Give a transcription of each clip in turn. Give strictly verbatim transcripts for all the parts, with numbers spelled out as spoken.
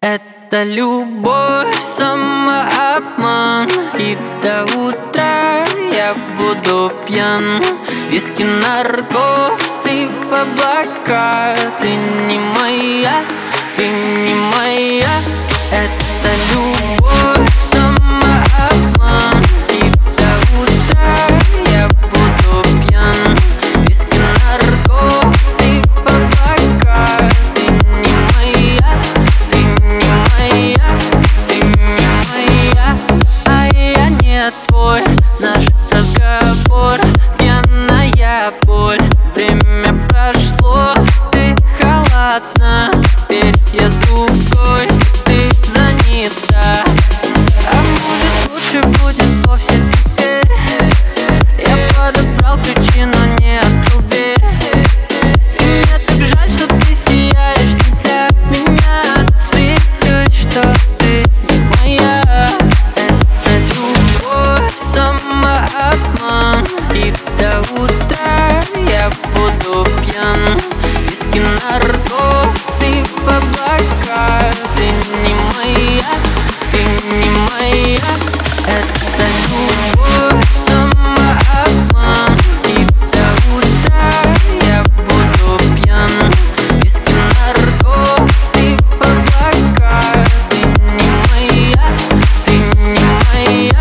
Это любовь, самообман, и до утра я буду пьян. Виски, наркоз и в облака. Ты не моя, ты не моя. Это любовь, самообман, и до утра я буду пьян. Виски, наркоз и в облака. Ты не моя, ты не моя, ты не моя. А я не твой, наш разговор пьяная боль. Время прошло, ты холодна, теперь я с другой, ты занята. А может лучше будет вовсе теперь? Я подобрал ключи, но не открыл дверь. И мне так жаль, что ты сияешь не для меня. Смеюсь, что ты не моя. Это любовь, самообман, и до утра я буду пьян. Виски, наркоз и в облака. Ты не моя, ты не моя. Это любовь, самообман, и до утра я буду пьян. Виски, наркоз и в облака. Ты не моя, ты не моя.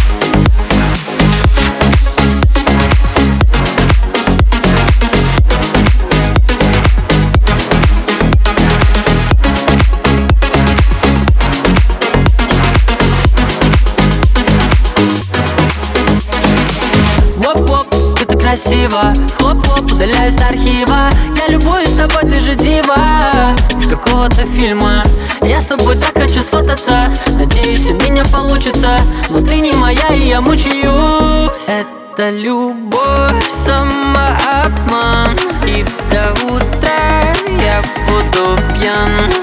Воп-воп, ты так красиво. Хлоп-хлоп, удаляюсь с архива. Я любуюсь тобой, ты же дива с какого-то фильма. Я с тобой так хочу сфотаться. Надеюсь, у меня получится. Но ты не моя, и я мучаюсь. Это любовь, самообман, и до утра я буду пьян.